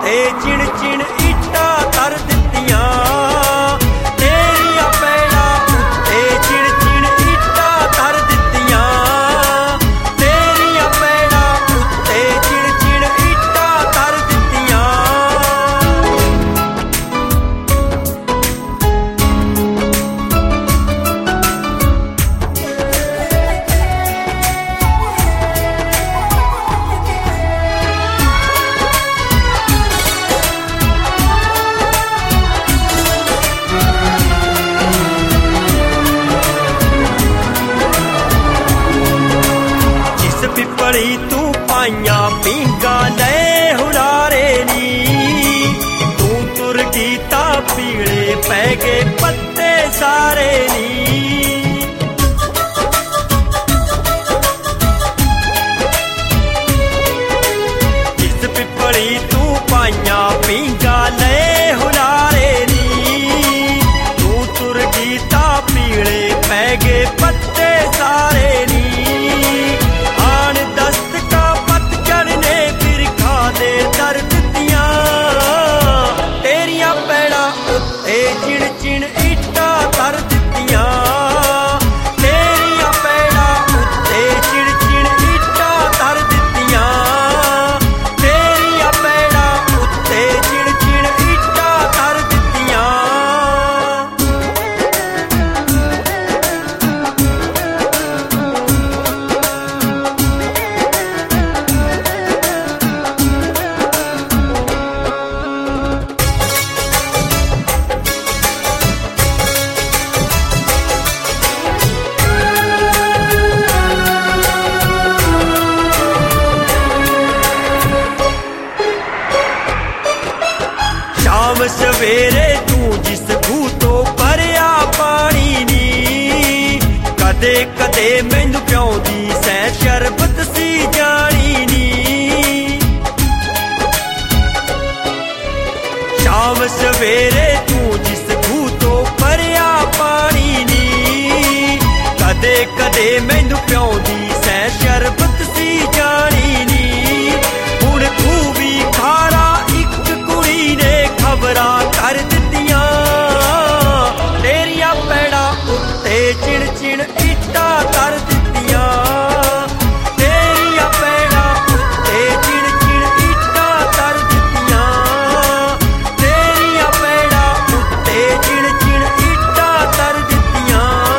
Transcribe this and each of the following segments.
उत्ते चिण चिण इट्टां धर दित्तियां तेरियां पैड़ां उत्ते चिण चिण इट्टां धर दित्तियां तेरियां पैड़ां उत्ते चिण चिण इट्टां धर दित्तियां। पिपली तू पाइया पींगा नए हुरारे नी तू तुर गीता पीले पै गए पत्ते सारे नी जिस पिपली तू पाइया पींगा नए हुरारे नी तू तुर गीता पीले पै गए पत्ते सारे नी। दर दित्तियां तेरियां पैड़ां उत्ते चिण चिण इट्टां धर दित्तियां तेरियां पैड़ां उत्ते चिण चिण इट्टां धर दित्तियां तेरियां पैड़ां उत्ते चिण चिण इट्टां धर दित्तियां। शाम सवेरे तू जिस खूह तो भरिया पानी नी कदे कदे मैनू प्याउंदी सै शरबत सी जानी नी शाम सवेरे तू जिस खूह तो भरिया पानी नी कदे कदे मैनू प्याउंदी सै शरबत सी जानी नी हुण तू भी खारा इक कुड़ी ने खबरां कर दित्तियां तेरियां पैड़ां उत्ते चिण चिण इट्टां धर दित्तियां तेरियां पैड़ां उत्ते चिण चिण इट्टां धर दित्तियां तेरियां पैड़ां उत्ते चिण चिण इट्टां धर दित्तियां।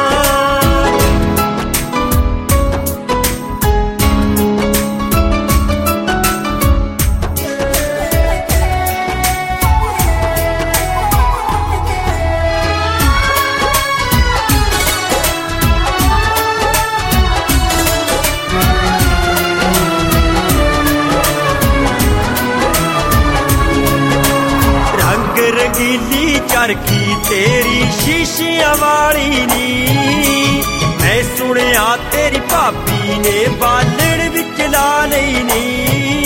रंगीली चरखी तेरी शीशियां वाली नी मैं सुनिया तेरी भाभी ने बालण विच ला लई नी